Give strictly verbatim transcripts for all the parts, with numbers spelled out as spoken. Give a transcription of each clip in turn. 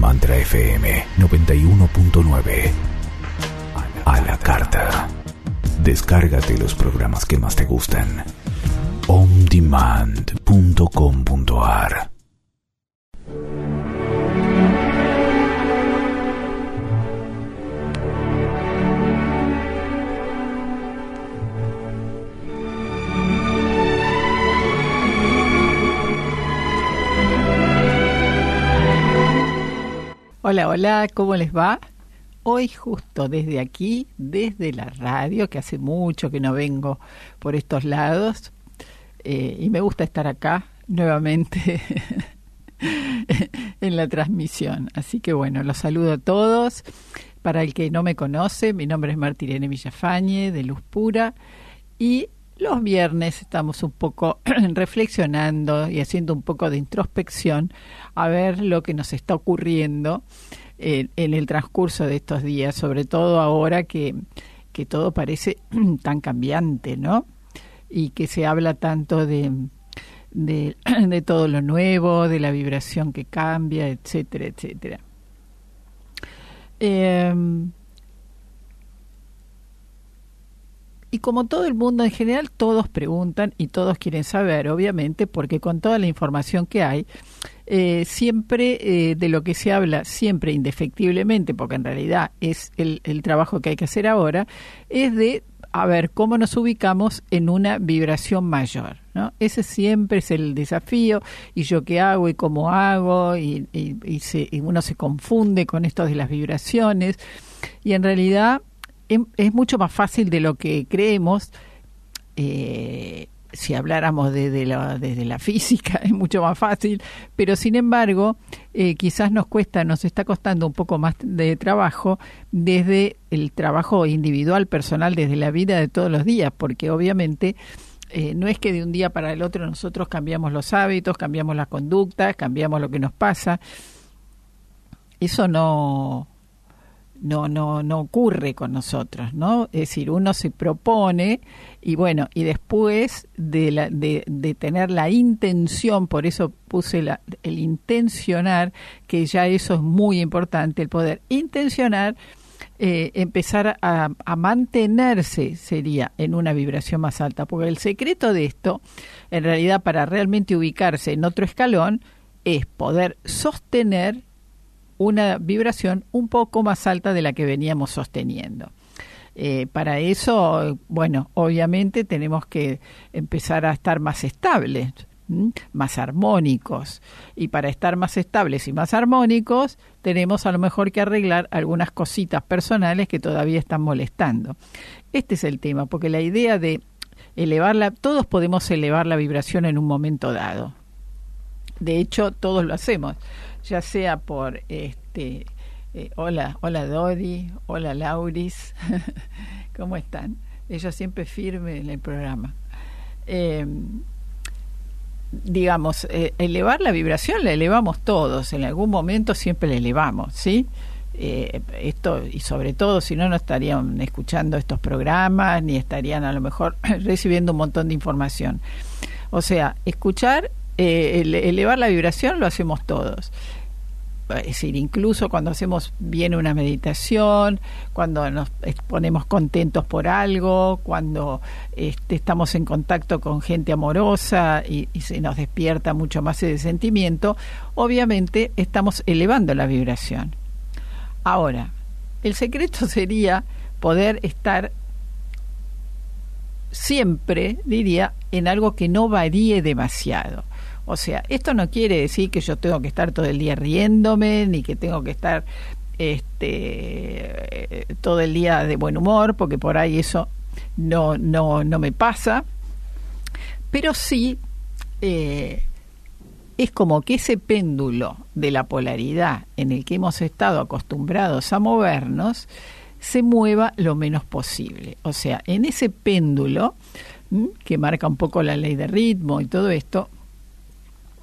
Mantra F M noventa y uno punto nueve. A la carta. Descárgate los programas que más te gustan. on demand punto com punto a r. Hola, hola, ¿cómo les va? Hoy justo desde aquí, desde la radio, que hace mucho que no vengo por estos lados, eh, y me gusta estar acá nuevamente en la transmisión. Así que bueno, los saludo a todos. Para el que no me conoce, mi nombre es Marta Irene Villafañe, de Luz Pura, y los viernes estamos un poco reflexionando y haciendo un poco de introspección a ver lo que nos está ocurriendo en, en el transcurso de estos días, sobre todo ahora que, que todo parece tan cambiante, ¿no? Y que se habla tanto de, de, de todo lo nuevo, de la vibración que cambia, etcétera, etcétera. Eh, Y como todo el mundo en general, todos preguntan y todos quieren saber, obviamente, porque con toda la información que hay, eh, siempre eh, de lo que se habla, siempre indefectiblemente, porque en realidad es el, el trabajo que hay que hacer ahora, es de, a ver, cómo nos ubicamos en una vibración mayor, ¿no? Ese siempre es el desafío, y yo qué hago y cómo hago, y, y, y, se, y uno se confunde con esto de las vibraciones, y en realidad es mucho más fácil de lo que creemos. Eh, si habláramos desde la, desde la física, es mucho más fácil, pero sin embargo, eh, quizás nos cuesta, nos está costando un poco más de trabajo desde el trabajo individual, personal, desde la vida de todos los días, porque obviamente eh, no es que de un día para el otro nosotros cambiamos los hábitos, cambiamos las conductas, cambiamos lo que nos pasa. Eso no... no no no ocurre con nosotros, ¿no? Es decir, uno se propone y bueno, y después de la de, de tener la intención, por eso puse la, el intencionar, que ya eso es muy importante, el poder intencionar, eh, empezar a, a mantenerse, sería, en una vibración más alta, porque el secreto de esto, en realidad, para realmente ubicarse en otro escalón, es poder sostener una vibración un poco más alta de la que veníamos sosteniendo. Eh, para eso, bueno, obviamente tenemos que empezar a estar más estables, ¿m? más armónicos. Y para estar más estables y más armónicos, tenemos a lo mejor que arreglar algunas cositas personales que todavía están molestando. Este es el tema, porque la idea de elevarla, todos podemos elevar la vibración en un momento dado. De hecho, todos lo hacemos, ya sea por este eh, hola, hola Dodi, hola Lauris, ¿cómo están? Ella siempre firme en el programa. Eh, digamos, eh, elevar la vibración la elevamos todos, en algún momento siempre la elevamos, ¿sí? Eh, esto, y sobre todo, si no, no estarían escuchando estos programas, ni estarían a lo mejor recibiendo un montón de información. O sea, escuchar, eh, elevar la vibración lo hacemos todos. Es decir, incluso cuando hacemos bien una meditación, cuando nos ponemos contentos por algo, cuando este, estamos en contacto con gente amorosa y, y se nos despierta mucho más ese sentimiento, obviamente estamos elevando la vibración. Ahora, el secreto sería poder estar siempre, diría, en algo que no varíe demasiado. O sea, esto no quiere decir que yo tengo que estar todo el día riéndome, ni que tengo que estar este, todo el día de buen humor, porque por ahí eso no, no, no me pasa. Pero sí, eh, es como que ese péndulo de la polaridad en el que hemos estado acostumbrados a movernos, se mueva lo menos posible. O sea, en ese péndulo, ¿m? que marca un poco la ley de ritmo y todo esto,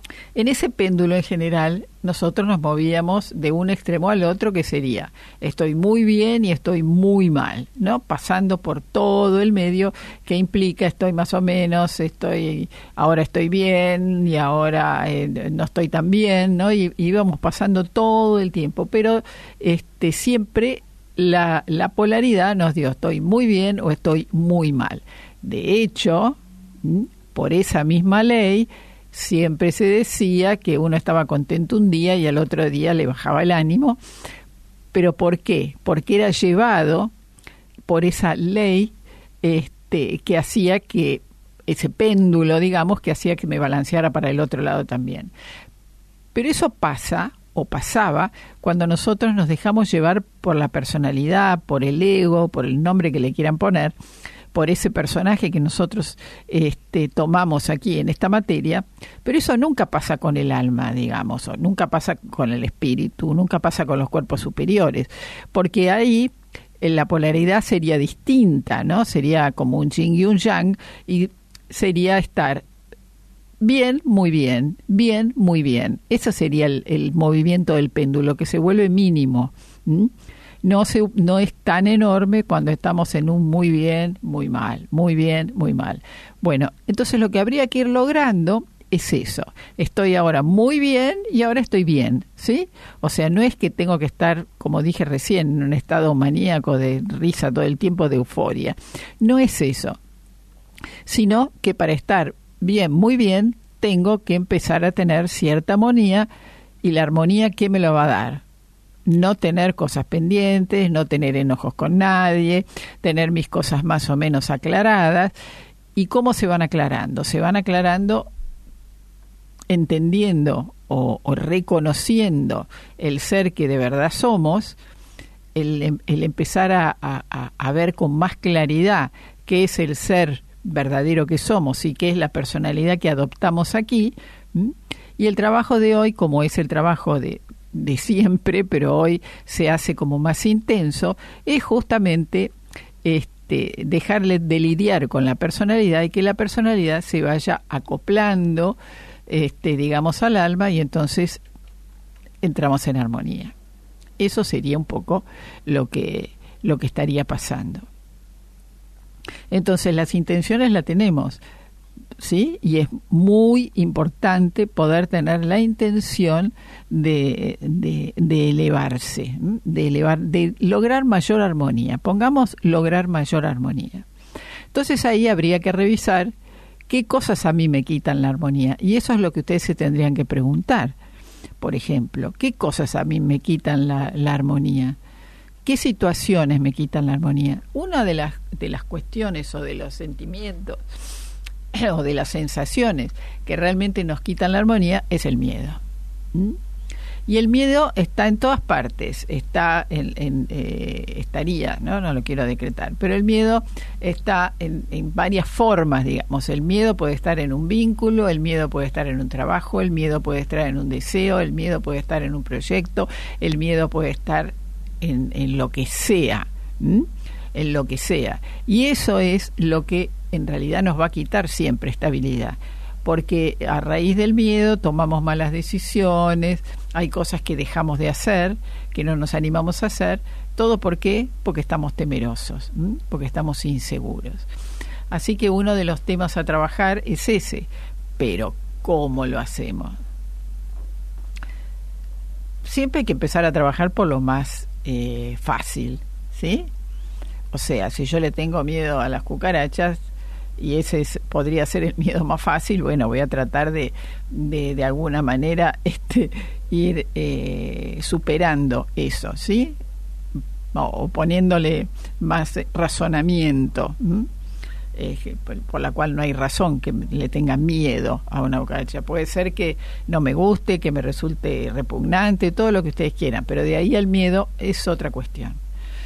En ese péndulo en general, nosotros nos movíamos de un extremo al otro, que sería estoy muy bien y estoy muy mal, ¿no? Pasando por todo el medio, que implica estoy más o menos, estoy ahora estoy bien y ahora eh, no estoy tan bien, ¿no? Y, y íbamos pasando todo el tiempo, pero este siempre la, la polaridad nos dio estoy muy bien o estoy muy mal. De hecho, por esa misma ley, siempre se decía que uno estaba contento un día y al otro día le bajaba el ánimo. ¿Pero por qué? Porque era llevado por esa ley este, que hacía que, ese péndulo, digamos, que hacía que me balanceara para el otro lado también. Pero eso pasa, o pasaba, cuando nosotros nos dejamos llevar por la personalidad, por el ego, por el nombre que le quieran poner, por ese personaje que nosotros este, tomamos aquí en esta materia, pero eso nunca pasa con el alma, digamos, o nunca pasa con el espíritu, nunca pasa con los cuerpos superiores, porque ahí la polaridad sería distinta, ¿no? Sería como un yin y un yang, y sería estar bien, muy bien, bien, muy bien. Ese sería el, el movimiento del péndulo, que se vuelve mínimo, ¿m? No, se, no es tan enorme cuando estamos en un muy bien, muy mal, muy bien, muy mal. Bueno, entonces lo que habría que ir logrando es eso. Estoy ahora muy bien y ahora estoy bien, ¿sí? O sea, no es que tengo que estar, como dije recién, en un estado maníaco de risa todo el tiempo, de euforia. No es eso. Sino que para estar bien, muy bien, tengo que empezar a tener cierta armonía, y la armonía, ¿qué me lo va a dar? No tener cosas pendientes, no tener enojos con nadie, tener mis cosas más o menos aclaradas. ¿Y cómo se van aclarando? Se van aclarando entendiendo o, o reconociendo el ser que de verdad somos, el, el empezar a, a, a ver con más claridad qué es el ser verdadero que somos y qué es la personalidad que adoptamos aquí. ¿Mm? Y el trabajo de hoy, como es el trabajo de de siempre, pero hoy se hace como más intenso, es justamente este, dejarle de lidiar con la personalidad y que la personalidad se vaya acoplando, este, digamos, al alma, y entonces entramos en armonía. Eso sería un poco lo que, lo que estaría pasando. Entonces las intenciones las tenemos, ¿sí? Y es muy importante poder tener la intención de, de, de elevarse, de elevar, de lograr mayor armonía. Pongamos lograr mayor armonía. Entonces ahí habría que revisar qué cosas a mí me quitan la armonía. Y eso es lo que ustedes se tendrían que preguntar. Por ejemplo, ¿qué cosas a mí me quitan la, la armonía? ¿Qué situaciones me quitan la armonía? Una de las, de las cuestiones o de los sentimientos o de las sensaciones que realmente nos quitan la armonía es el miedo. ¿Mm? Y el miedo está en todas partes, está en, en eh, estaría, ¿no? No lo quiero decretar, pero el miedo está en, en varias formas, digamos. El miedo puede estar en un vínculo, el miedo puede estar en un trabajo, el miedo puede estar en un deseo, el miedo puede estar en un proyecto, el miedo puede estar en, en lo que sea, ¿Mm? en lo que sea. Y eso es lo que en realidad nos va a quitar siempre estabilidad, porque a raíz del miedo tomamos malas decisiones, hay cosas que dejamos de hacer, que no nos animamos a hacer. ¿Todo por qué? Porque estamos temerosos, ¿m? porque estamos inseguros. Así que uno de los temas a trabajar es ese, pero ¿cómo lo hacemos? Siempre hay que empezar a trabajar por lo más eh, fácil, ¿sí? O sea, si yo le tengo miedo a las cucarachas, y ese es, podría ser el miedo más fácil, bueno, voy a tratar de de, de alguna manera este ir eh, superando eso, ¿sí? O, o poniéndole más razonamiento, eh, por, por la cual no hay razón que le tenga miedo a una cucaracha. Puede ser que no me guste, que me resulte repugnante, todo lo que ustedes quieran, pero de ahí al miedo es otra cuestión.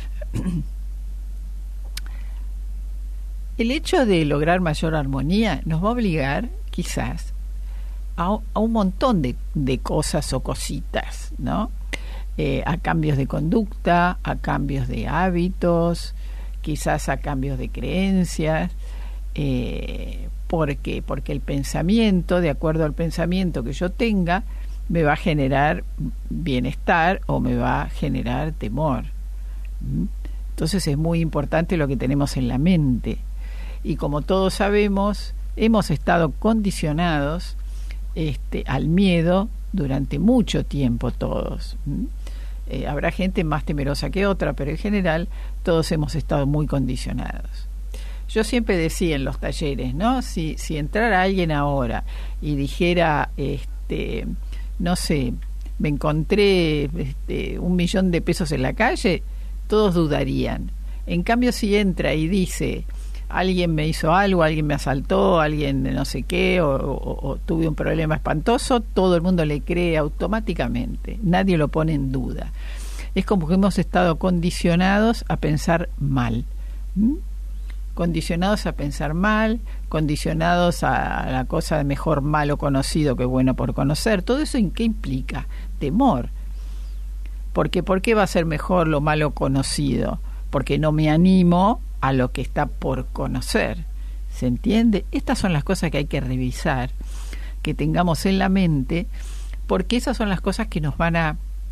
El hecho de lograr mayor armonía nos va a obligar, quizás, a, a un montón de, de cosas o cositas, ¿no? Eh, a cambios de conducta, a cambios de hábitos, quizás a cambios de creencias, Eh, ¿Por qué? Porque el pensamiento, de acuerdo al pensamiento que yo tenga, me va a generar bienestar o me va a generar temor. Entonces es muy importante lo que tenemos en la mente. Y como todos sabemos, hemos estado condicionados este, al miedo durante mucho tiempo todos. Eh, habrá gente más temerosa que otra, pero en general todos hemos estado muy condicionados. Yo siempre decía en los talleres, ¿no? Si, si entrara alguien ahora y dijera, este, no sé, me encontré este, un millón de pesos en la calle, todos dudarían. En cambio, si entra y dice, alguien me hizo algo, alguien me asaltó, alguien no sé qué, o, o, o tuve un problema espantoso, todo el mundo le cree automáticamente. Nadie lo pone en duda. Es como que hemos estado condicionados a pensar mal. ¿Mm? Condicionados a pensar mal, condicionados a la cosa de mejor malo conocido que bueno por conocer. ¿Todo eso en qué implica? Temor. Porque ¿por qué va a ser mejor lo malo conocido? Porque no me animo a lo que está por conocer. ¿Se entiende? Estas son las cosas que hay que revisar, que tengamos en la mente, porque esas son las cosas que nos van a,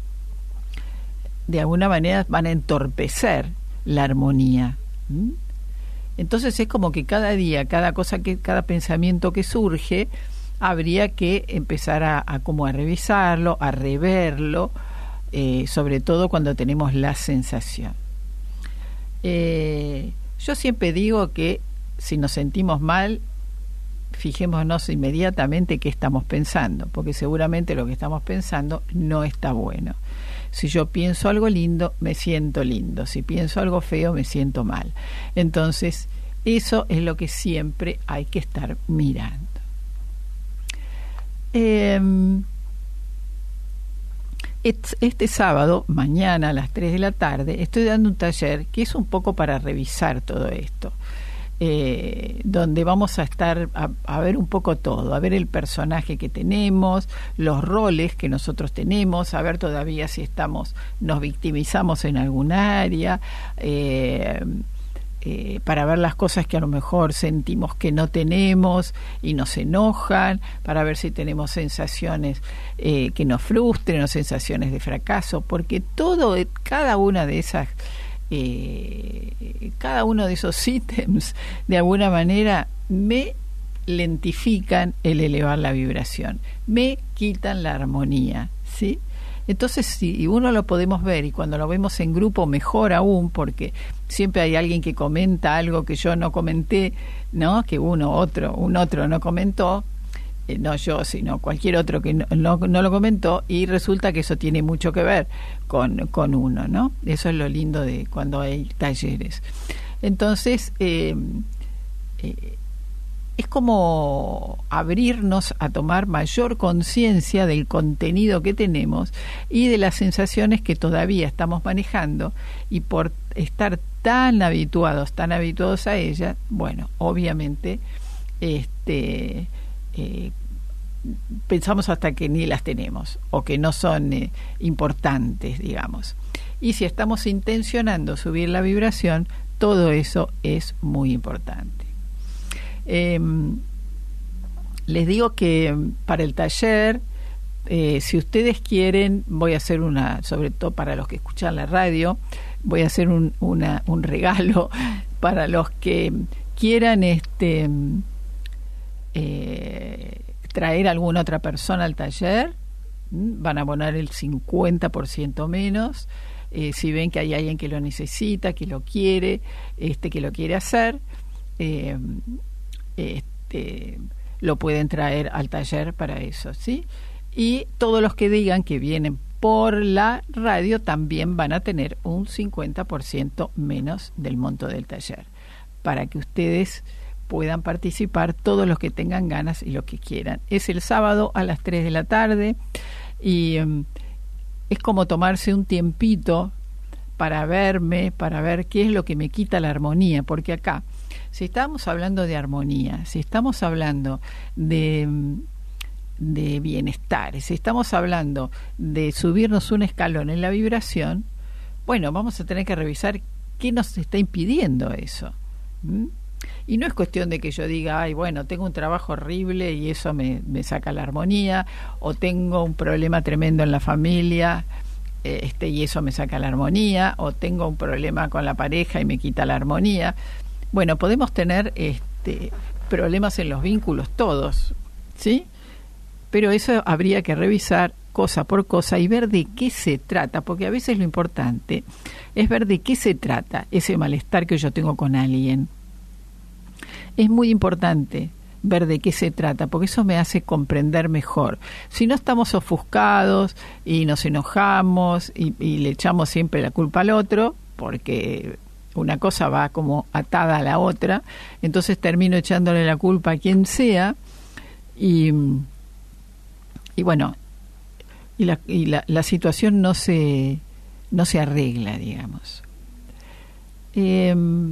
de alguna manera, van a entorpecer la armonía. ¿Mm? Entonces es como que cada día, cada cosa que, cada pensamiento que surge, habría que empezar a, a como a revisarlo, a reverlo, eh, sobre todo cuando tenemos la sensación. Eh, yo siempre digo que si nos sentimos mal, fijémonos inmediatamente qué estamos pensando, porque seguramente lo que estamos pensando no está bueno. Si yo pienso algo lindo, me siento lindo. Si pienso algo feo, me siento mal. Entonces, eso es lo que siempre hay que estar mirando. Eh, este sábado, mañana a las tres de la tarde, estoy dando un taller que es un poco para revisar todo esto. Eh, donde vamos a estar a, a ver un poco todo, a ver el personaje que tenemos, los roles que nosotros tenemos, a ver todavía si estamos, nos victimizamos en algún área, eh, eh, para ver las cosas que a lo mejor sentimos que no tenemos y nos enojan, para ver si tenemos sensaciones eh, que nos frustren o sensaciones de fracaso, porque todo, cada una de esas Eh, cada uno de esos ítems de alguna manera me lentifican el elevar la vibración, me quitan la armonía, ¿sí? Entonces, si uno lo podemos ver, y cuando lo vemos en grupo mejor aún, porque siempre hay alguien que comenta algo que yo no comenté, ¿no? Que uno otro, un otro no comentó, eh, no yo, sino cualquier otro que no, no, no lo comentó, y resulta que eso tiene mucho que ver con, con uno, ¿no? Eso es lo lindo de cuando hay talleres. Entonces, eh, eh, es como abrirnos a tomar mayor conciencia del contenido que tenemos y de las sensaciones que todavía estamos manejando, y por estar tan habituados, tan habituados a ellas, bueno, obviamente, este... Eh, pensamos hasta que ni las tenemos o que no son eh, importantes, digamos. Y si estamos intencionando subir la vibración, todo eso es muy importante. Eh, les digo que para el taller, eh, si ustedes quieren, voy a hacer una, sobre todo para los que escuchan la radio, voy a hacer un, una, un regalo para los que quieran este Eh, traer a alguna otra persona al taller. Van a abonar el cincuenta por ciento menos. Eh, si ven que hay alguien que lo necesita, que lo quiere, este, que lo quiere hacer, eh, este, lo pueden traer al taller para eso, ¿sí? Y todos los que digan que vienen por la radio también van a tener un cincuenta por ciento menos del monto del taller, para que ustedes puedan participar, todos los que tengan ganas y los que quieran. Es el sábado a las tres de la tarde, y um, es como tomarse un tiempito para verme, para ver qué es lo que me quita la armonía, porque acá, si estamos hablando de armonía, si estamos hablando de, de bienestar, si estamos hablando de subirnos un escalón en la vibración, bueno, vamos a tener que revisar qué nos está impidiendo eso. ¿Mm? Y no es cuestión de que yo diga, ay, bueno, tengo un trabajo horrible y eso me, me saca la armonía, o tengo un problema tremendo en la familia este y eso me saca la armonía, o tengo un problema con la pareja y me quita la armonía. Bueno, podemos tener este problemas en los vínculos todos, ¿sí? Pero eso habría que revisar cosa por cosa y ver de qué se trata, porque a veces lo importante es ver de qué se trata ese malestar que yo tengo con alguien. Es muy importante ver de qué se trata, porque eso me hace comprender mejor. Si no estamos ofuscados y nos enojamos y, y le echamos siempre la culpa al otro, porque una cosa va como atada a la otra, entonces termino echándole la culpa a quien sea y, y bueno, y, la, y la, la situación no se, no se arregla, digamos. Eh,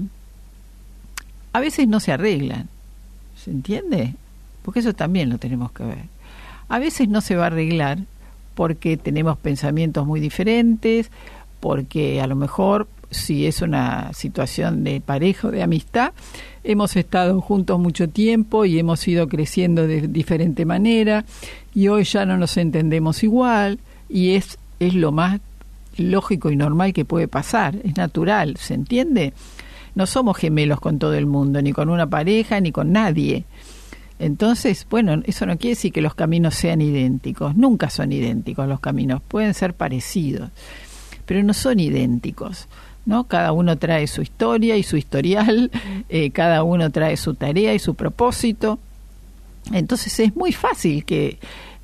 a veces no se arreglan, ¿se entiende? Porque eso también lo tenemos que ver. A veces no se va a arreglar porque tenemos pensamientos muy diferentes, porque a lo mejor si es una situación de pareja o de amistad, hemos estado juntos mucho tiempo y hemos ido creciendo de diferente manera y hoy ya no nos entendemos igual y es, es lo más lógico y normal que puede pasar, es natural, ¿se entiende? No somos gemelos con todo el mundo, ni con una pareja, ni con nadie. Entonces, bueno, eso no quiere decir que los caminos sean idénticos, nunca son idénticos los caminos, pueden ser parecidos, pero no son idénticos, ¿no? Cada uno trae su historia y su historial, eh, cada uno trae su tarea y su propósito. Entonces es muy fácil que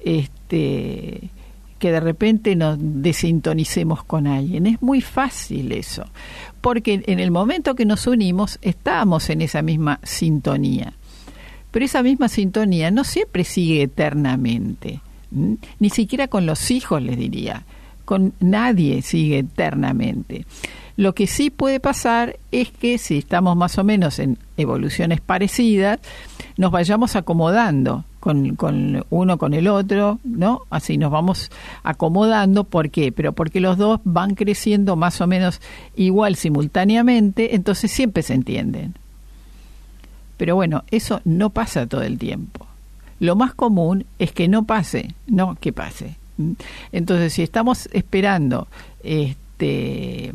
este que de repente nos desintonicemos con alguien. Es muy fácil eso, porque en el momento que nos unimos estamos en esa misma sintonía. Pero esa misma sintonía no siempre sigue eternamente, ¿m? Ni siquiera con los hijos, les diría. Con nadie sigue eternamente. Lo que sí puede pasar es que si estamos más o menos en evoluciones parecidas, nos vayamos acomodando con, con uno con el otro, ¿no? Así nos vamos acomodando. ¿Por qué? Pero porque los dos van creciendo más o menos igual simultáneamente, entonces siempre se entienden. Pero bueno, eso no pasa todo el tiempo. Lo más común es que no pase, no que pase. Entonces, si estamos esperando este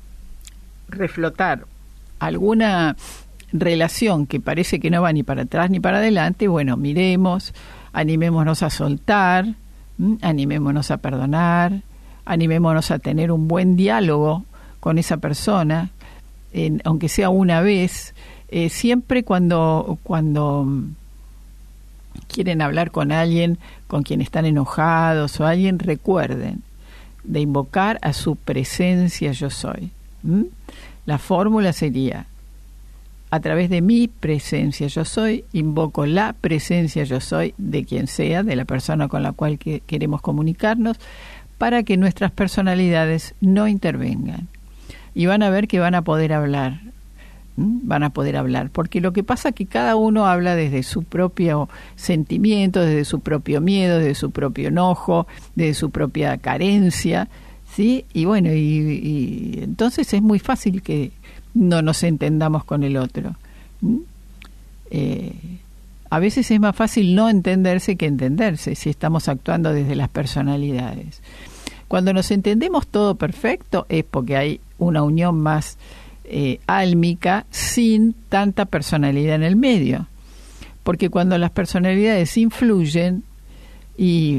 reflotar alguna relación que parece que no va ni para atrás ni para adelante, bueno, miremos, animémonos a soltar, ¿m? animémonos a perdonar, animémonos a tener un buen diálogo con esa persona, en, aunque sea una vez, eh, siempre cuando cuando quieren hablar con alguien con quien están enojados o alguien, recuerden de invocar a su presencia yo soy. ¿Mm? La fórmula sería: a través de mi presencia yo soy, invoco la presencia yo soy de quien sea, de la persona con la cual que queremos comunicarnos, para que nuestras personalidades no intervengan. Y van a ver que van a poder hablar. ¿Mm? Van a poder hablar, porque lo que pasa es que cada uno habla desde su propio sentimiento, desde su propio miedo, desde su propio enojo, desde su propia carencia, ¿sí? Y bueno, y, y entonces es muy fácil que no nos entendamos con el otro. ¿Mm? Eh, a veces es más fácil no entenderse que entenderse, si estamos actuando desde las personalidades. Cuando nos entendemos todo perfecto es porque hay una unión más Eh, álmica, sin tanta personalidad en el medio, porque cuando las personalidades influyen y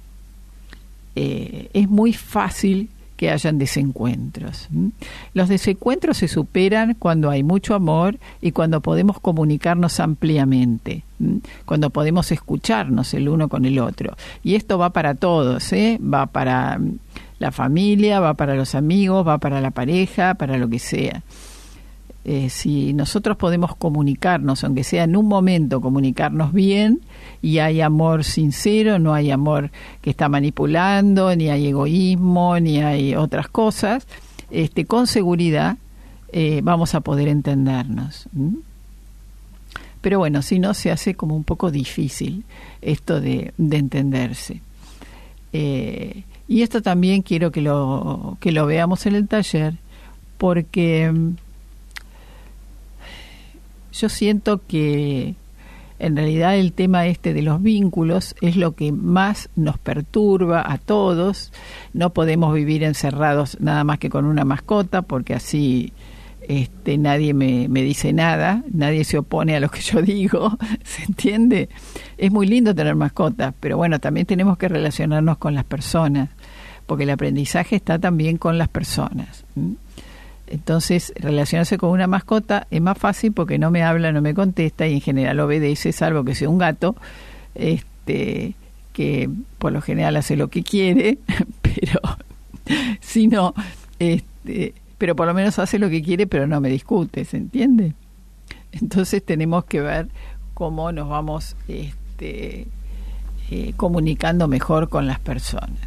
eh, es muy fácil que hayan desencuentros. ¿Mm? Los desencuentros se superan cuando hay mucho amor y cuando podemos comunicarnos ampliamente, ¿Mm? cuando podemos escucharnos el uno con el otro, y esto va para todos, ¿eh? Va para la familia, va para los amigos, va para la pareja, para lo que sea. Eh, si nosotros podemos comunicarnos, aunque sea en un momento, comunicarnos bien, y hay amor sincero, no hay amor que está manipulando, ni hay egoísmo, ni hay otras cosas, este, con seguridad eh, vamos a poder entendernos. ¿Mm? Pero bueno, si no, se hace como un poco difícil esto de, de entenderse. Eh, Y esto también quiero que lo que lo veamos en el taller, porque yo siento que en realidad el tema este de los vínculos es lo que más nos perturba a todos. No podemos vivir encerrados nada más que con una mascota, porque así este, nadie me, me dice nada, nadie se opone a lo que yo digo, ¿se entiende? Es muy lindo tener mascotas, pero bueno, también tenemos que relacionarnos con las personas, porque el aprendizaje está también con las personas. ¿Mm? Entonces, relacionarse con una mascota es más fácil porque no me habla, no me contesta y en general obedece, salvo que sea un gato, este, que por lo general hace lo que quiere, pero si no, este, pero por lo menos hace lo que quiere, pero no me discute, ¿se entiende? Entonces tenemos que ver cómo nos vamos este, eh, comunicando mejor con las personas.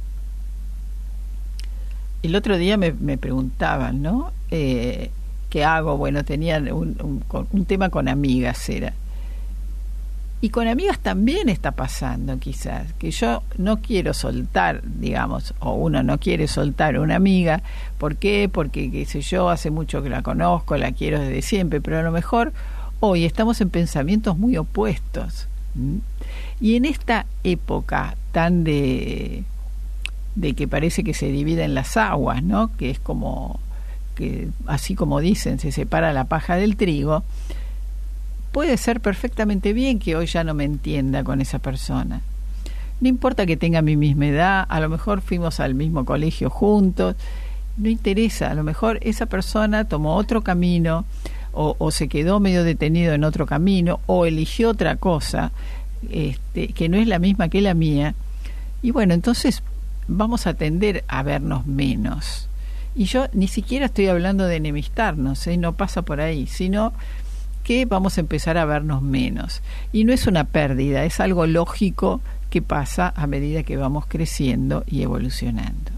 El otro día me, me preguntaban, ¿no? Eh, ¿Qué hago? Bueno, tenían un, un, un tema con amigas, era. Y con amigas también está pasando, quizás, que yo no quiero soltar, digamos, o uno no quiere soltar a una amiga. ¿Por qué? Porque, qué sé yo, hace mucho que la conozco, la quiero desde siempre, pero a lo mejor hoy estamos en pensamientos muy opuestos. ¿Mm? Y en esta época tan de... de que parece que se dividen las aguas, ¿no? Que es como, que así como dicen, se separa la paja del trigo. Puede ser perfectamente bien que hoy ya no me entienda con esa persona. No importa que tenga mi misma edad, a lo mejor fuimos al mismo colegio juntos, no interesa, a lo mejor esa persona tomó otro camino, o, o se quedó medio detenido en otro camino, o eligió otra cosa, este, que no es la misma que la mía. Y bueno, entonces vamos a tender a vernos menos. Y yo ni siquiera estoy hablando de enemistarnos, ¿eh? No pasa por ahí, sino que vamos a empezar a vernos menos. Y no es una pérdida, es algo lógico que pasa a medida que vamos creciendo y evolucionando.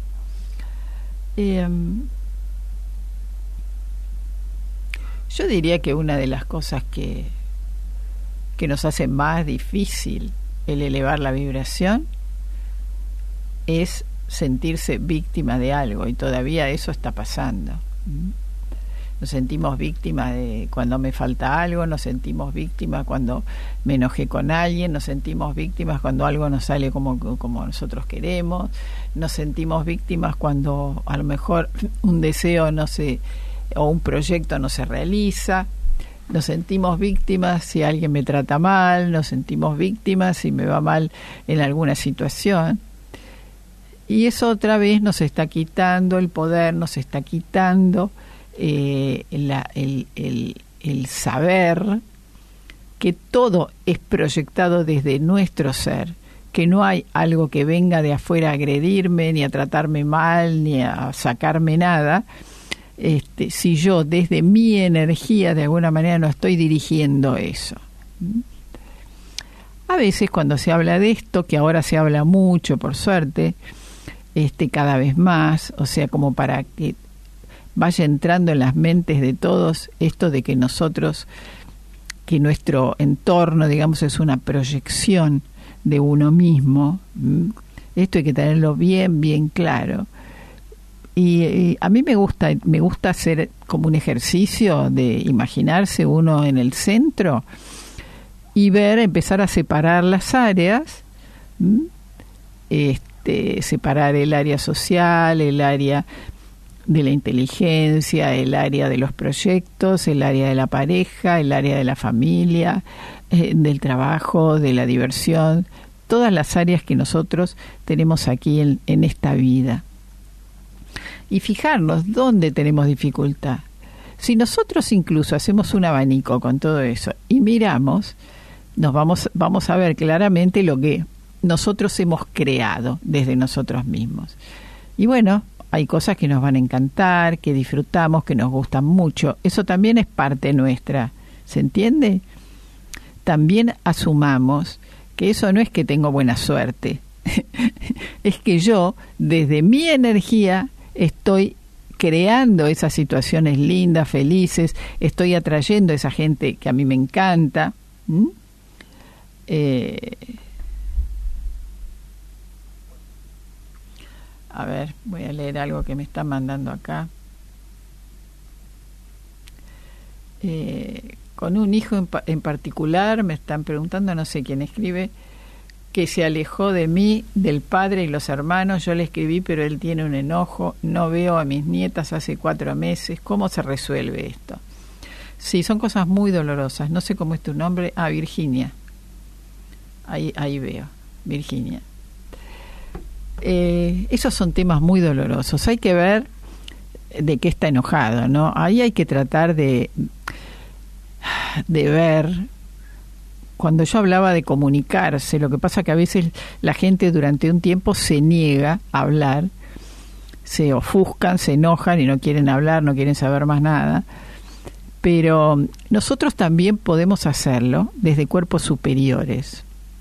Eh, yo diría que una de las cosas que, que nos hace más difícil el elevar la vibración es sentirse víctima de algo, y todavía eso está pasando. Nos sentimos víctimas de cuando me falta algo, nos sentimos víctimas cuando me enojé con alguien, nos sentimos víctimas cuando algo no sale como, como nosotros queremos, nos sentimos víctimas cuando a lo mejor un deseo no se, o un proyecto no se realiza, nos sentimos víctimas si alguien me trata mal, nos sentimos víctimas si me va mal en alguna situación. Y eso otra vez nos está quitando el poder, nos está quitando eh, la, el, el, el saber que todo es proyectado desde nuestro ser, que no hay algo que venga de afuera a agredirme, ni a tratarme mal, ni a sacarme nada. Este, si yo desde mi energía de alguna manera no estoy dirigiendo eso. A veces cuando se habla de esto, que ahora se habla mucho, por suerte, este cada vez más, o sea, como para que vaya entrando en las mentes de todos esto de que nosotros, que nuestro entorno, digamos, es una proyección de uno mismo. Esto hay que tenerlo bien, bien claro. Y, y a mí me gusta, me gusta hacer como un ejercicio de imaginarse uno en el centro y ver, empezar a separar las áreas, este, De separar el área social, el área de la inteligencia, el área de los proyectos, el área de la pareja, el área de la familia, eh, del trabajo, de la diversión, todas las áreas que nosotros tenemos aquí en, en esta vida. Y fijarnos dónde tenemos dificultad. Si nosotros incluso hacemos un abanico con todo eso y miramos, nos vamos, vamos a ver claramente lo que nosotros hemos creado desde nosotros mismos. Y bueno, hay cosas que nos van a encantar, que disfrutamos, que nos gustan mucho. Eso también es parte nuestra, ¿se entiende? También asumamos que eso no es que tengo buena suerte, es que yo, desde mi energía, estoy creando esas situaciones lindas, felices, estoy atrayendo a esa gente que a mí me encanta. ¿Mm? Eh... A ver, voy a leer algo que me están mandando acá. Eh, con un hijo en, en particular, me están preguntando, no sé quién escribe, que se alejó de mí, del padre y los hermanos. Yo le escribí, pero él tiene un enojo. No veo a mis nietas hace cuatro meses. ¿Cómo se resuelve esto? Sí, son cosas muy dolorosas. No sé cómo es tu nombre. Ah, Virginia. Ahí, ahí veo, Virginia. Eh, esos son temas muy dolorosos. Hay que ver de qué está enojado, ¿no? Ahí hay que tratar de, de ver. Cuando yo hablaba de comunicarse, lo que pasa que a veces la gente durante un tiempo se niega a hablar, se ofuscan, se enojan y no quieren hablar, no quieren saber más nada. Pero nosotros también podemos hacerlo desde cuerpos superiores.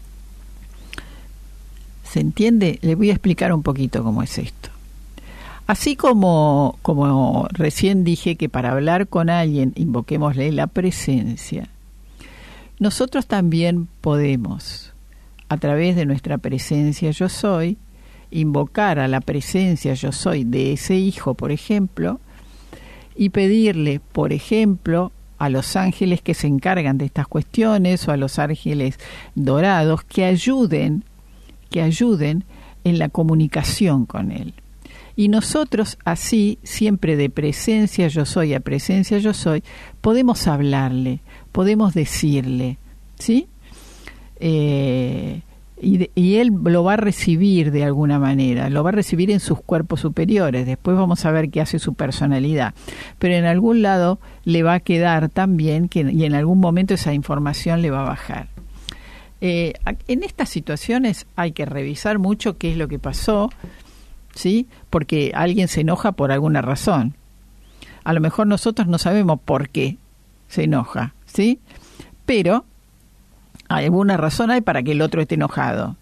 ¿Se entiende? Le voy a explicar un poquito cómo es esto. Así como, como recién dije que para hablar con alguien invoquémosle la presencia, nosotros también podemos, a través de nuestra presencia yo soy, invocar a la presencia yo soy de ese hijo, por ejemplo, y pedirle, por ejemplo, a los ángeles que se encargan de estas cuestiones o a los ángeles dorados que ayuden, que ayuden en la comunicación con él. Y nosotros así, siempre de presencia yo soy a presencia yo soy, podemos hablarle, podemos decirle, ¿sí? Eh, y, de, y él lo va a recibir de alguna manera, lo va a recibir en sus cuerpos superiores, después vamos a ver qué hace su personalidad, pero en algún lado le va a quedar también que, y en algún momento esa información le va a bajar. Eh, en estas situaciones hay que revisar mucho qué es lo que pasó, ¿sí? Porque alguien se enoja por alguna razón. A lo mejor nosotros no sabemos por qué se enoja, ¿sí? Pero alguna razón hay para que el otro esté enojado.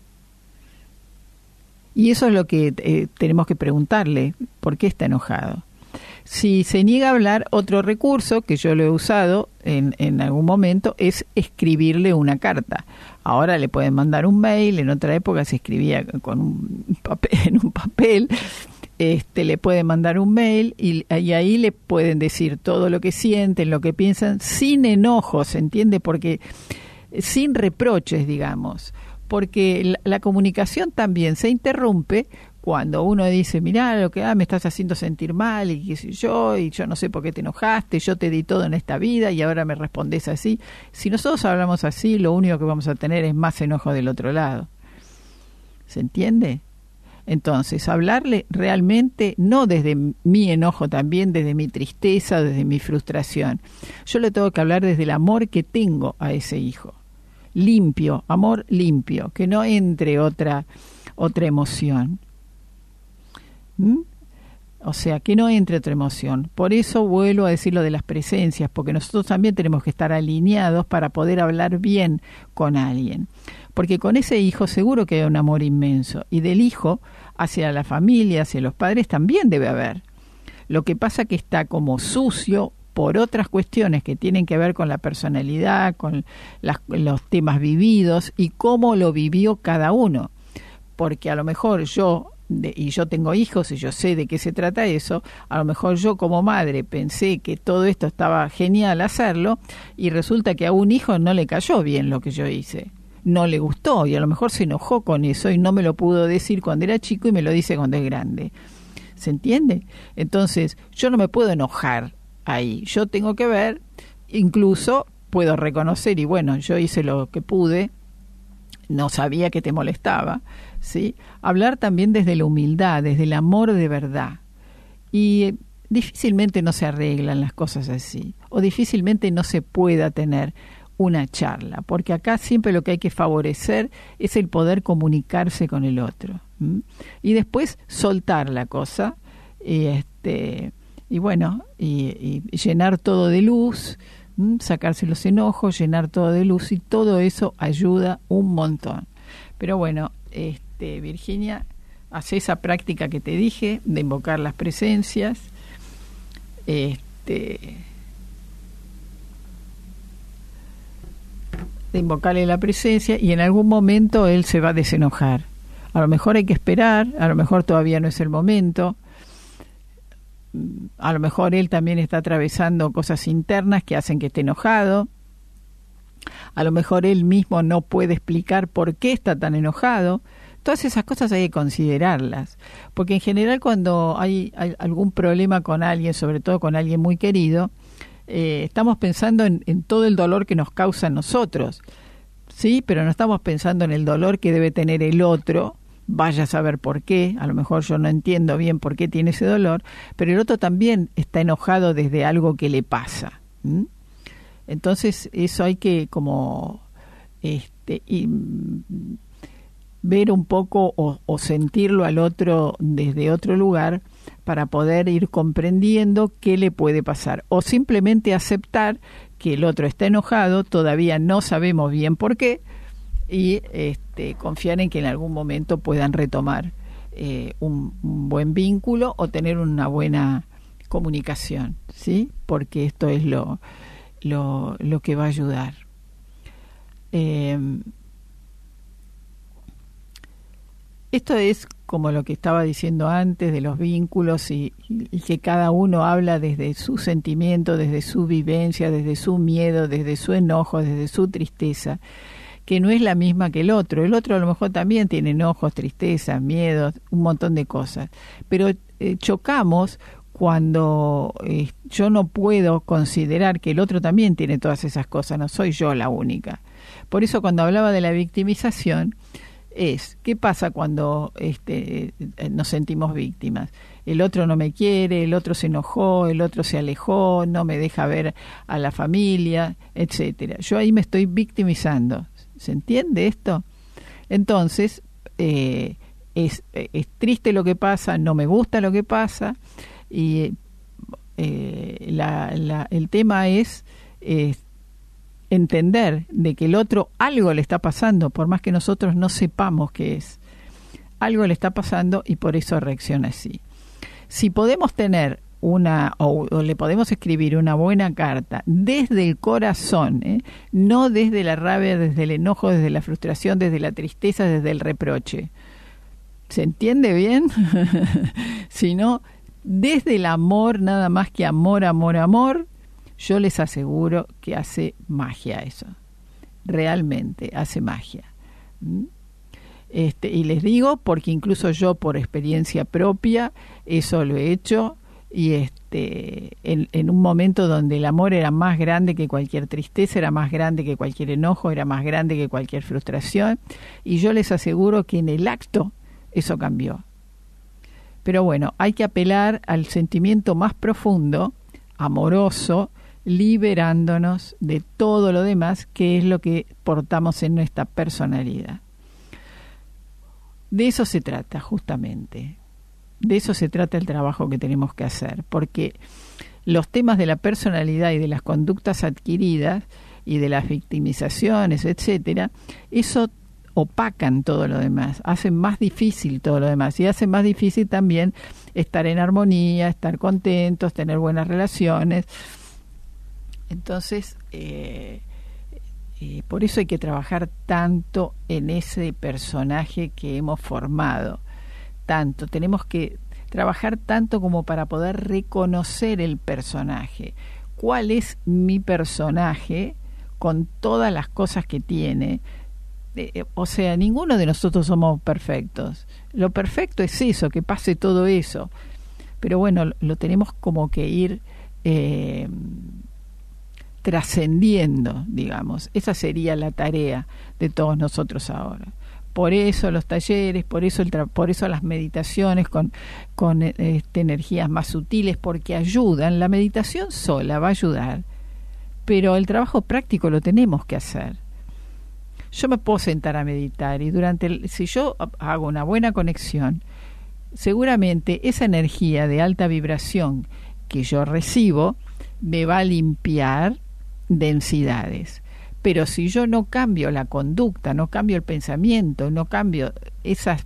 Y eso es lo que eh, tenemos que preguntarle, ¿por qué está enojado? Si se niega a hablar, otro recurso que yo lo he usado en, en algún momento es escribirle una carta. Ahora le pueden mandar un mail, en otra época se escribía con un papel, en un papel, este, le pueden mandar un mail y, y ahí le pueden decir todo lo que sienten, lo que piensan, sin enojos, ¿se entiende? Porque sin reproches, digamos, porque la, la comunicación también se interrumpe cuando uno dice, mirá, lo que ah, me estás haciendo sentir mal y qué sé yo, y yo no sé por qué te enojaste, yo te di todo en esta vida y ahora me respondes así. Si nosotros hablamos así, lo único que vamos a tener es más enojo del otro lado. ¿Se entiende? Entonces, hablarle realmente, no desde mi enojo también, desde mi tristeza, desde mi frustración. Yo le tengo que hablar desde el amor que tengo a ese hijo. Limpio, amor limpio, que no entre otra, otra emoción. ¿Mm? O sea, que no entre otra emoción. Por eso vuelvo a decir lo de las presencias, porque nosotros también tenemos que estar alineados para poder hablar bien con alguien. Porque con ese hijo seguro que hay un amor inmenso. Y del hijo hacia la familia, hacia los padres también debe haber. Lo que pasa que está como sucio por otras cuestiones que tienen que ver con la personalidad, con las, los temas vividos y cómo lo vivió cada uno. Porque a lo mejor yo... De, y yo tengo hijos y yo sé de qué se trata eso, a lo mejor yo como madre pensé que todo esto estaba genial hacerlo y resulta que a un hijo no le cayó bien lo que yo hice, no le gustó y a lo mejor se enojó con eso y no me lo pudo decir cuando era chico y me lo dice cuando es grande. ¿Se entiende? Entonces yo no me puedo enojar ahí, yo tengo que ver, incluso puedo reconocer y bueno, yo hice lo que pude, no sabía que te molestaba, ¿sí? Hablar también desde la humildad, desde el amor de verdad. Y eh, difícilmente no se arreglan las cosas así, o difícilmente no se pueda tener una charla, porque acá siempre lo que hay que favorecer es el poder comunicarse con el otro. ¿m? Y después soltar la cosa, y, este, y bueno, y, y llenar todo de luz, sacarse los enojos, llenar todo de luz y todo eso ayuda un montón. Pero bueno, este, Virginia, hace esa práctica que te dije de invocar las presencias, este, de invocarle la presencia y en algún momento él se va a desenojar. A lo mejor hay que esperar, a lo mejor todavía no es el momento. A lo mejor él también está atravesando cosas internas que hacen que esté enojado, A lo mejor él mismo no puede explicar por qué está tan enojado. Todas esas cosas hay que considerarlas, porque en general cuando hay, hay algún problema con alguien, sobre todo con alguien muy querido, eh, estamos pensando en, en todo el dolor que nos causa a nosotros, ¿sí? Pero no estamos pensando en el dolor que debe tener el otro, vaya a saber por qué, a lo mejor yo no entiendo bien por qué tiene ese dolor, pero el otro también está enojado desde algo que le pasa. ¿Mm? Entonces eso hay que como este y, ver un poco o, o sentirlo al otro desde otro lugar para poder ir comprendiendo qué le puede pasar, o simplemente aceptar que el otro está enojado, todavía no sabemos bien por qué, y este, confiar en que en algún momento puedan retomar eh, un, un buen vínculo o tener una buena comunicación, ¿sí? Porque esto es lo, lo, lo que va a ayudar. Eh, Esto es como lo que estaba diciendo antes de los vínculos y, y que cada uno habla desde su sentimiento, desde su vivencia, desde su miedo, desde su enojo, desde su tristeza, que no es la misma que el otro. El otro a lo mejor también tiene enojos, tristezas, miedos, un montón de cosas. Pero eh, chocamos cuando eh, yo no puedo considerar que el otro también tiene todas esas cosas, no soy yo la única. Por eso cuando hablaba de la victimización, es, ¿qué pasa cuando este, nos sentimos víctimas? El otro no me quiere, el otro se enojó, el otro se alejó, no me deja ver a la familia, etcétera. Yo ahí me estoy victimizando. ¿Se entiende esto? Entonces, eh, es, es triste lo que pasa, no me gusta lo que pasa, y eh, la, la, el tema es... Eh, entender de que el otro algo le está pasando, por más que nosotros no sepamos qué es. Algo le está pasando y por eso reacciona así. Si podemos tener una, o, o le podemos escribir una buena carta desde el corazón, ¿eh? No desde la rabia, desde el enojo, desde la frustración, desde la tristeza, desde el reproche. ¿Se entiende bien? Sino desde el amor, nada más que amor, amor, amor. Yo les aseguro que hace magia eso, realmente hace magia. ¿Mm? Este, y les digo porque incluso yo por experiencia propia eso lo he hecho, y este, en, en un momento donde el amor era más grande que cualquier tristeza, era más grande que cualquier enojo, era más grande que cualquier frustración, y yo les aseguro que en el acto eso cambió. Pero bueno, hay que apelar al sentimiento más profundo, amoroso, liberándonos de todo lo demás, que es lo que portamos en nuestra personalidad. De eso se trata justamente, de eso se trata el trabajo que tenemos que hacer, porque los temas de la personalidad y de las conductas adquiridas y de las victimizaciones, etcétera, eso opacan todo lo demás, hacen más difícil todo lo demás, y hacen más difícil también estar en armonía, estar contentos, tener buenas relaciones. Entonces, eh, eh, por eso hay que trabajar tanto en ese personaje que hemos formado. Tanto, tenemos que trabajar tanto como para poder reconocer el personaje. ¿Cuál es mi personaje con todas las cosas que tiene? Eh, o sea, ninguno de nosotros somos perfectos. Lo perfecto es eso, que pase todo eso. Pero bueno, lo, lo tenemos como que ir... Eh, trascendiendo, digamos. Esa sería la tarea de todos nosotros ahora. Por eso los talleres, por eso el tra- por eso las meditaciones con, con este, energías más sutiles, porque ayudan. La meditación sola va a ayudar, pero el trabajo práctico lo tenemos que hacer. Yo me puedo sentar a meditar y durante el, si yo hago una buena conexión, seguramente esa energía de alta vibración que yo recibo me va a limpiar densidades. Pero si yo no cambio la conducta, no cambio el pensamiento, no cambio esas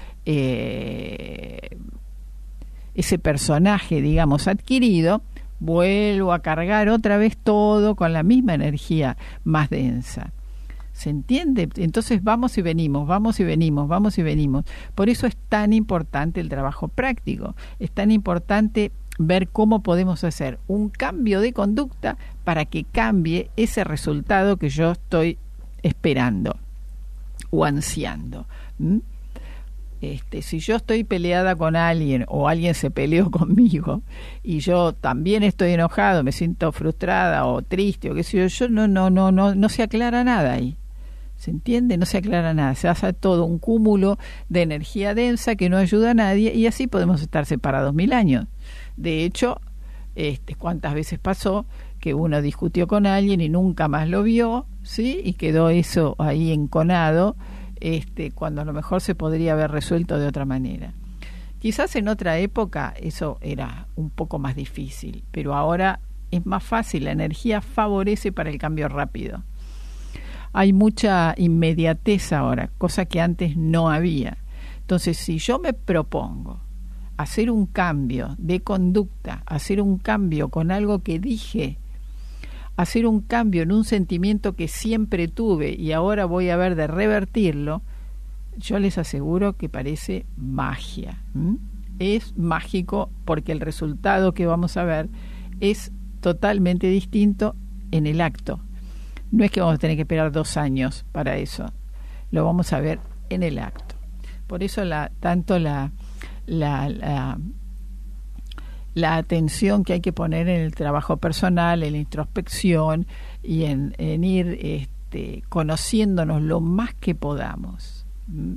eh, ese personaje, digamos, adquirido, vuelvo a cargar otra vez todo con la misma energía más densa. ¿Se entiende? Entonces vamos y venimos, vamos y venimos, vamos y venimos. Por eso es tan importante el trabajo práctico, es tan importante ver cómo podemos hacer un cambio de conducta para que cambie ese resultado que yo estoy esperando o ansiando. ¿Mm? Este, si yo estoy peleada con alguien o alguien se peleó conmigo y yo también estoy enojado, me siento frustrada o triste o qué sé yo, yo no, no, no, no, no se aclara nada ahí. ¿Se entiende? No se aclara nada. Se hace todo un cúmulo de energía densa que no ayuda a nadie y así podemos estar separados mil años. De hecho, este, ¿cuántas veces pasó que uno discutió con alguien y nunca más lo vio, ¿sí? Y quedó eso ahí enconado, este, cuando a lo mejor se podría haber resuelto de otra manera. Quizás en otra época eso era un poco más difícil, pero ahora es más fácil. La energía favorece para el cambio rápido. Hay mucha inmediatez ahora, cosa que antes no había. Entonces, si yo me propongo hacer un cambio de conducta, hacer un cambio con algo que dije, hacer un cambio en un sentimiento que siempre tuve y ahora voy a ver de revertirlo, yo les aseguro que parece magia. ¿Mm? Es mágico porque el resultado que vamos a ver es totalmente distinto en el acto. No es que vamos a tener que esperar dos años para eso, lo vamos a ver en el acto. Por eso la, tanto la, la, la, la atención que hay que poner en el trabajo personal, en la introspección y en, en ir este, conociéndonos lo más que podamos. ¿Mm?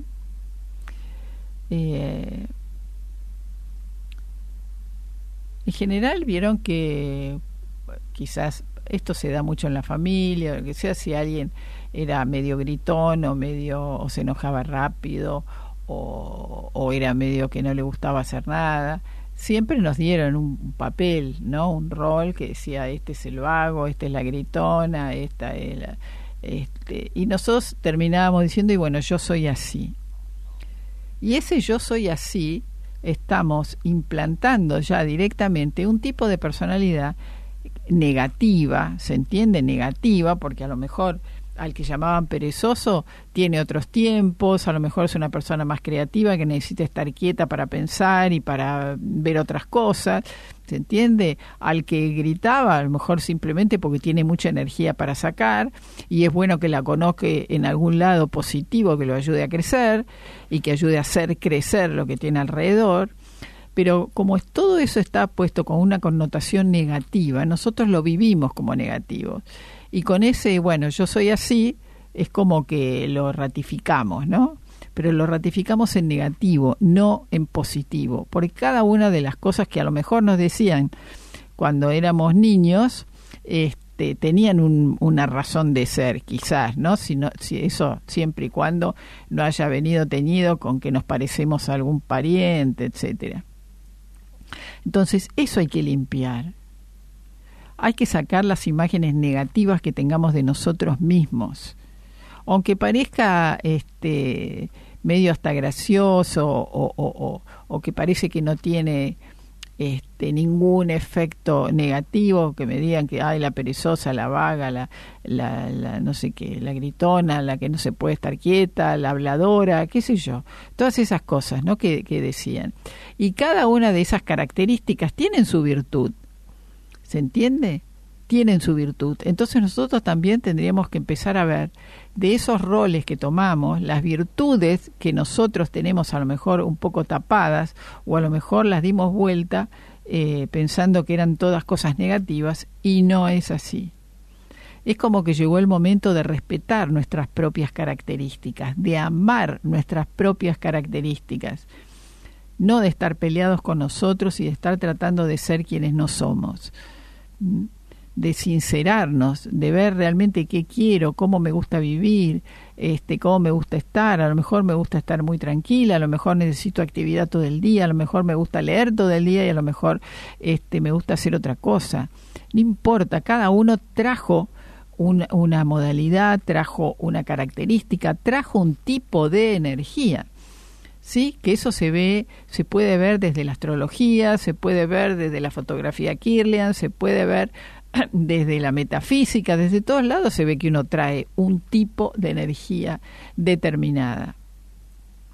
Eh, en general vieron que quizás esto se da mucho en la familia, que sea, si alguien era medio gritón o medio o se enojaba rápido o, o era medio que no le gustaba hacer nada, siempre nos dieron un papel, ¿no? Un rol que decía, este es el vago, esta es la gritona, esta es la, este, y nosotros terminábamos diciendo, y bueno, yo soy así. Y ese yo soy así, estamos implantando ya directamente un tipo de personalidad negativa, ¿se entiende? Negativa, porque a lo mejor al que llamaban perezoso tiene otros tiempos, a lo mejor es una persona más creativa que necesita estar quieta para pensar y para ver otras cosas, ¿se entiende? Al que gritaba, a lo mejor simplemente porque tiene mucha energía para sacar y es bueno que la conozca en algún lado positivo que lo ayude a crecer y que ayude a hacer crecer lo que tiene alrededor. Pero como es, todo eso está puesto con una connotación negativa, nosotros lo vivimos como negativo. Y con ese, bueno, yo soy así, es como que lo ratificamos, ¿no? Pero lo ratificamos en negativo, no en positivo. Porque cada una de las cosas que a lo mejor nos decían cuando éramos niños, este, tenían un, una razón de ser, quizás, ¿no? Si no, si eso siempre y cuando no haya venido teñido con que nos parecemos a algún pariente, etcétera. Entonces, eso hay que limpiar. Hay que sacar las imágenes negativas que tengamos de nosotros mismos. Aunque parezca este medio hasta gracioso o, o, o, o que parece que no tiene este ningún efecto negativo, que me digan que ay, la perezosa, la vaga, la, la, la no sé qué, la gritona, la que no se puede estar quieta, la habladora, qué sé yo, todas esas cosas, ¿no? que, que decían. Y cada una de esas características tienen su virtud, ¿se entiende? Tienen su virtud. Entonces nosotros también tendríamos que empezar a ver de esos roles que tomamos, las virtudes que nosotros tenemos a lo mejor un poco tapadas o a lo mejor las dimos vuelta eh, pensando que eran todas cosas negativas y no es así. Es como que llegó el momento de respetar nuestras propias características, de amar nuestras propias características, no de estar peleados con nosotros y de estar tratando de ser quienes no somos. De sincerarnos, de ver realmente qué quiero, cómo me gusta vivir, este, cómo me gusta estar. A lo mejor me gusta estar muy tranquila, a lo mejor necesito actividad todo el día, a lo mejor me gusta leer todo el día y a lo mejor este, me gusta hacer otra cosa. No importa, cada uno trajo una, una modalidad, trajo una característica, trajo un tipo de energía. Sí, que eso se ve, se puede ver desde la astrología, se puede ver desde la fotografía Kirlian, se puede ver desde la metafísica, desde todos lados se ve que uno trae un tipo de energía determinada.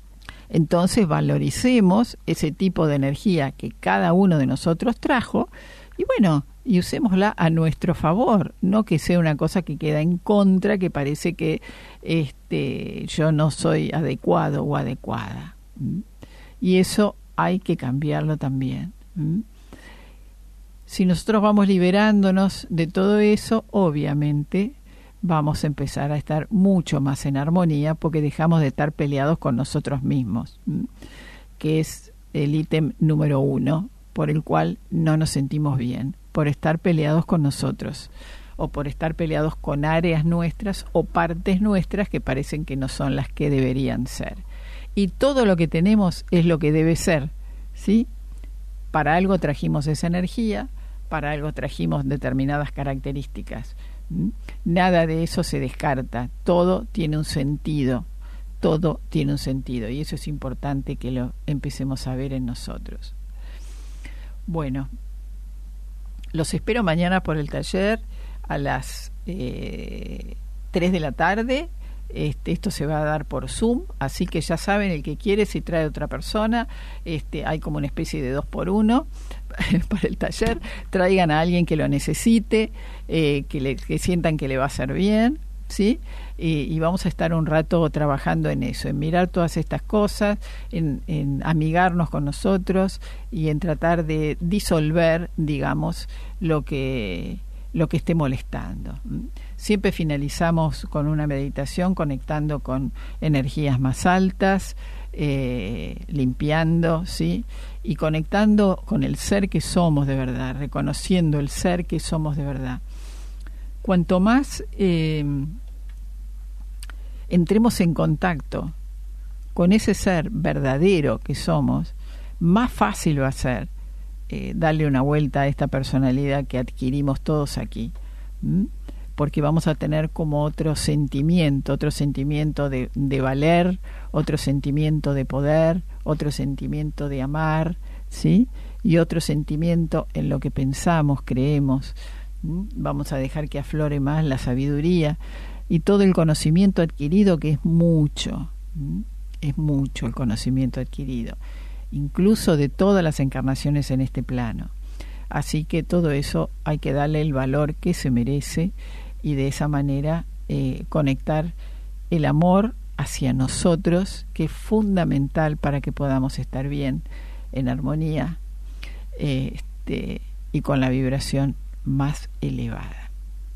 Entonces valoricemos ese tipo de energía que cada uno de nosotros trajo y bueno, y usémosla a nuestro favor, no que sea una cosa que queda en contra, que parece que este, yo no soy adecuado o adecuada. ¿Mm? Y eso hay que cambiarlo también. ¿Mm? Si nosotros vamos liberándonos de todo eso, obviamente vamos a empezar a estar mucho más en armonía porque dejamos de estar peleados con nosotros mismos, ¿m? que es el ítem número uno por el cual no nos sentimos bien, por estar peleados con nosotros o por estar peleados con áreas nuestras o partes nuestras que parecen que no son las que deberían ser. Y todo lo que tenemos es lo que debe ser, ¿sí? Para algo trajimos esa energía, para algo trajimos determinadas características. Nada de eso se descarta, todo tiene un sentido, todo tiene un sentido y eso es importante que lo empecemos a ver en nosotros. Bueno, los espero mañana por el taller a las eh, tres de la tarde. Este, esto se va a dar por Zoom, así que ya saben, el que quiere, si trae otra persona, este, hay como una especie de dos por uno para el taller, traigan a alguien que lo necesite, eh, que, le, que sientan que le va a hacer bien, ¿sí? Y, y vamos a estar un rato trabajando en eso, en mirar todas estas cosas, en, en amigarnos con nosotros y en tratar de disolver, digamos, lo que... lo que esté molestando. Siempre finalizamos con una meditación conectando con energías más altas, eh, limpiando, ¿sí? Y conectando con el ser que somos de verdad, reconociendo el ser que somos de verdad. Cuanto más eh, entremos en contacto con ese ser verdadero que somos, más fácil va a ser Eh, darle una vuelta a esta personalidad que adquirimos todos aquí, ¿m? Porque vamos a tener como otro sentimiento, otro sentimiento de, de valer, otro sentimiento de poder, otro sentimiento de amar, ¿sí? Y otro sentimiento en lo que pensamos, creemos. ¿M? Vamos a dejar que aflore más la sabiduría y todo el conocimiento adquirido, que es mucho, ¿m? Es mucho el conocimiento adquirido, incluso de todas las encarnaciones en este plano. Así que todo eso hay que darle el valor que se merece y de esa manera eh, conectar el amor hacia nosotros, que es fundamental para que podamos estar bien, en armonía eh, este, y con la vibración más elevada.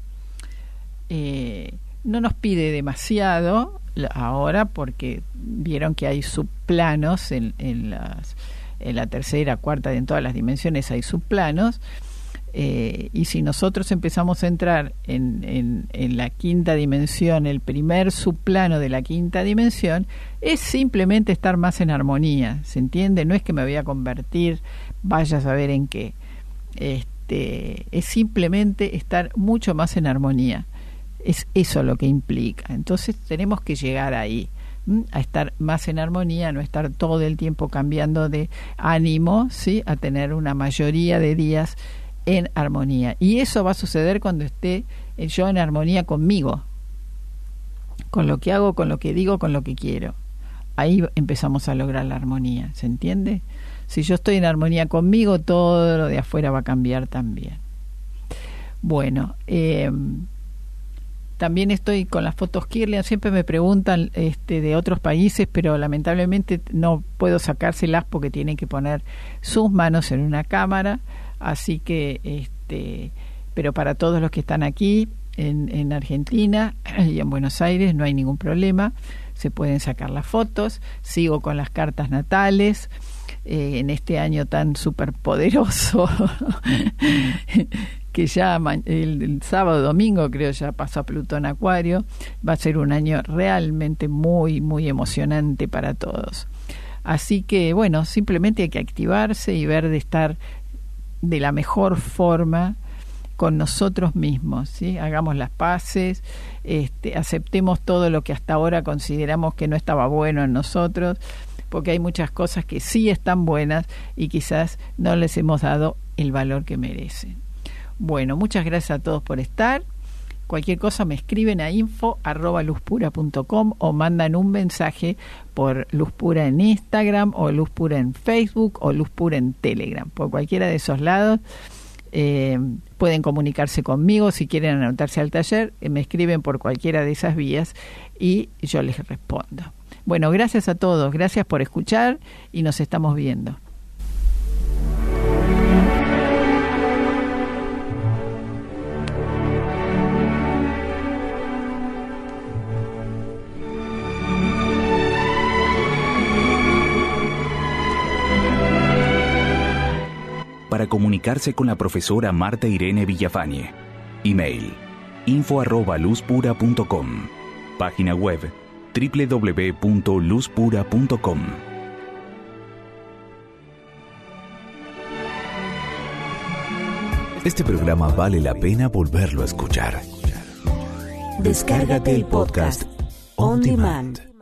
Eh, no nos pide demasiado ahora porque vieron que hay subplanos en, en, las, en la tercera, cuarta y en todas las dimensiones hay subplanos, eh, y si nosotros empezamos a entrar en, en, en la quinta dimensión, el primer subplano de la quinta dimensión es simplemente estar más en armonía, ¿se entiende? No es que me voy a convertir, vaya a saber en qué, este, es simplemente estar mucho más en armonía. Es eso lo que implica. Entonces tenemos que llegar ahí, ¿m? A estar más en armonía, a no estar todo el tiempo cambiando de ánimo, ¿sí? A tener una mayoría de días en armonía. Y eso va a suceder cuando esté yo en armonía conmigo, con lo que hago, con lo que digo, con lo que quiero. Ahí empezamos a lograr la armonía, ¿se entiende? Si yo estoy en armonía conmigo, todo lo de afuera va a cambiar también. Bueno, eh, también estoy con las fotos Kirlian, siempre me preguntan este, de otros países, pero lamentablemente no puedo sacárselas porque tienen que poner sus manos en una cámara, así que, este, pero para todos los que están aquí en, en Argentina y en Buenos Aires no hay ningún problema, se pueden sacar las fotos. Sigo con las cartas natales, eh, en este año tan superpoderoso que ya el, el sábado, domingo, creo, ya pasa Plutón Acuario. Va a ser un año realmente muy, muy emocionante para todos. Así que, bueno, simplemente hay que activarse y ver de estar de la mejor forma con nosotros mismos, ¿sí? Hagamos las paces, este, aceptemos todo lo que hasta ahora consideramos que no estaba bueno en nosotros, porque hay muchas cosas que sí están buenas y quizás no les hemos dado el valor que merecen. Bueno, muchas gracias a todos por estar cualquier cosa me escriben a info arroba luzpura punto com o mandan un mensaje por Luzpura en Instagram o Luzpura en Facebook o Luzpura en Telegram. Por cualquiera de esos lados eh, pueden comunicarse conmigo. Si quieren anotarse al taller, eh, me escriben por cualquiera de esas vías y yo les respondo. Bueno, gracias a todos, gracias por escuchar y nos estamos viendo. Para comunicarse con la profesora Marta Irene Villafañe. Email info arroba luzpura punto com. Página web doble u doble u doble u punto luzpura punto com. Este programa vale la pena volverlo a escuchar. Descárgate el podcast On Demand.